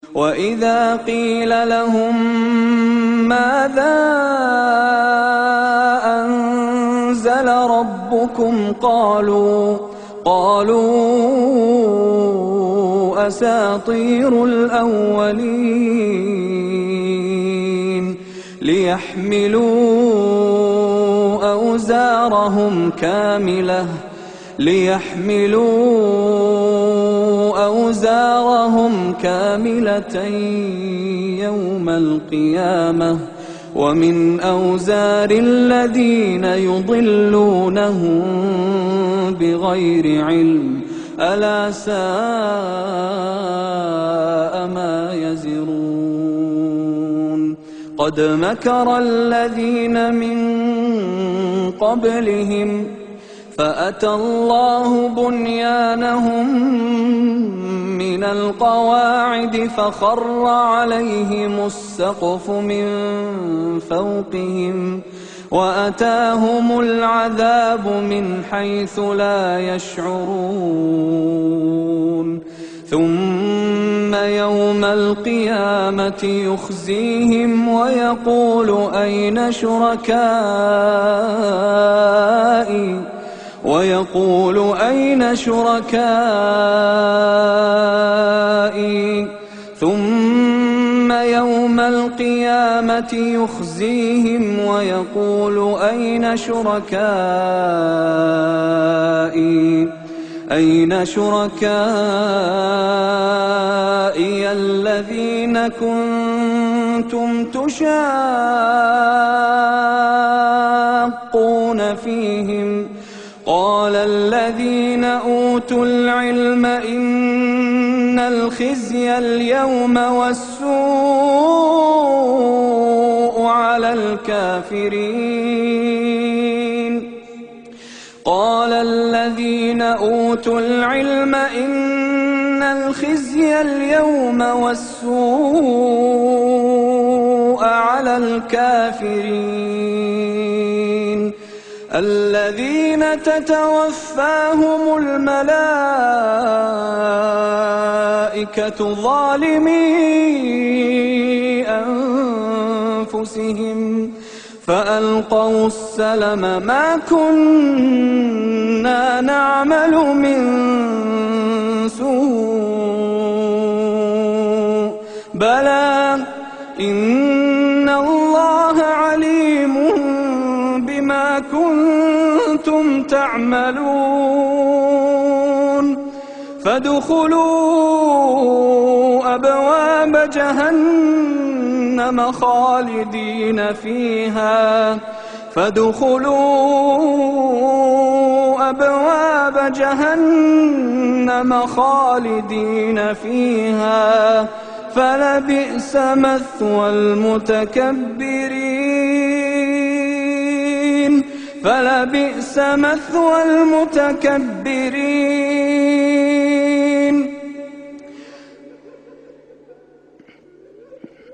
وإذا قيل لهم ماذا أنزل ربكم قالوا أساطير الأولين ليحملوا أوزارهم كاملة يوم القيامة ومن أوزار الذين يضلونهم بغير علم ألا ساء ما يزرون قد مكر الذين من قبلهم فأتى الله بنيانهم من القواعد فخر عليهم السقف من فوقهم وأتاهم العذاب من حيث لا يشعرون ثم يوم القيامة يخزيهم ويقول أين شركائي ثم يوم القيامة يخزيهم ويقول أين شركائي الذين كنتم تشاقون فيهم قال الذين أوتوا العلم إن الخزي اليوم والسوء على الكافرين قال الذين أوتوا العلم إن الخزي اليوم والسوء على الكافرين الذين تتوفاهم الملائكة ظالمي أنفسهم فألقوا السلم ما كنا نعمل من سوء بلى إن الله عليم بما كنتم تعملون فادخلوا أبواب جهنم خالدين فيها فلبئس مثوى المتكبرين فلبئس مثوى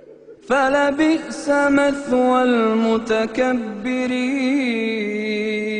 المتكبرين